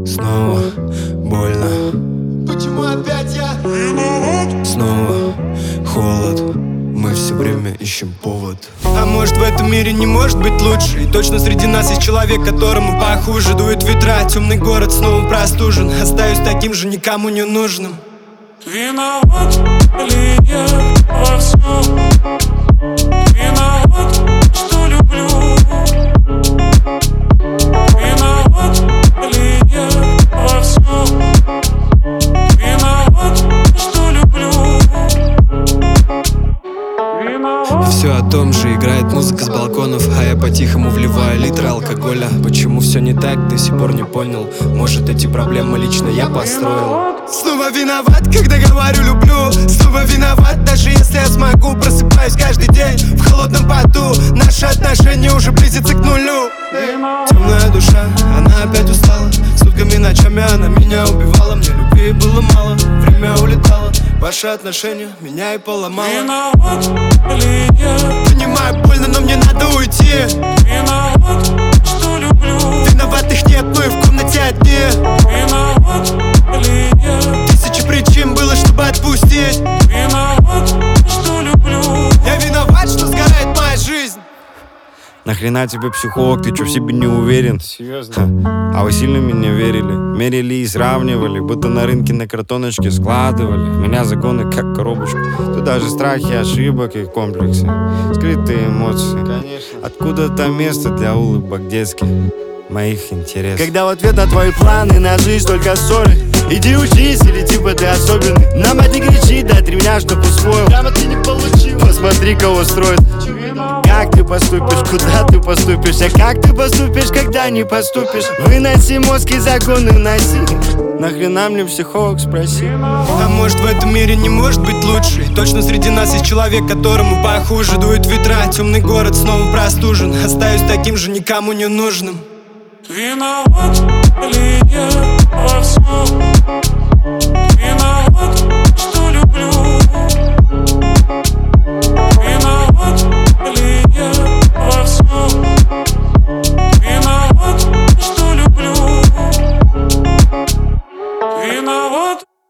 Снова больно. Почему опять я? Снова холод. Мы все время ищем повод. А может, в этом мире не может быть лучше? И точно среди нас есть человек, которому похуже. Дует ветра, темный город снова простужен. Остаюсь таким же, никому не нужным. Виноват ли я во всем? Виноват, что люблю. Виноват ли я во всем? Виноват, что люблю. Все о том же, играет музыка с балконов, а я по-тихому вливаю литры алкоголя. Почему все не так, до сих пор не понял. Может, эти проблемы лично я построил. Снова виноват, когда говорю люблю. Снова виноват, даже если я смогу. Просыпаюсь каждый день в холодном поту. Наши отношения уже близятся к нулю. Темная душа, она опять устала. Сутками, ночами она меня убивала. Мне любви было мало, время улетало. Ваши отношения меня и поломало. Виноват ли я? Понимаю, больно, но мне надо уйти. Виноват, что люблю. Виноватых нет, но и в комнате одни. Виноват ли я? Тысячи причин было, чтобы отпустить. Виноват, что люблю. Я виноват, что сгорает моя жизнь. Нахрена тебе психолог, ты чё в себе не уверен? Серьезно? А вы сильно меня верили? Мерили и сравнивали, будто на рынке на картоночке складывали. В меня законы как коробочку. Тут даже страхи ошибок и комплексы. Скрытые эмоции. Конечно. Откуда-то место для улыбок детских, моих интересов. Когда в ответ на твои планы на жизнь только ссоры. Иди учись, или типа ты особенный. На мать не кричи, дай 3 дня, чтоб усвоил. Прямо ты не получил. Посмотри, кого строит. Как ты поступишь, куда ты поступишь? А как ты поступишь, когда не поступишь? Выноси мозг и законы носи. Нахрена мне психолог, спроси. А может, в этом мире не может быть лучше? И точно среди нас есть человек, которому похуже. Дует ветра, темный город снова простужен. Остаюсь таким же, никому не нужным. Виноват ли я во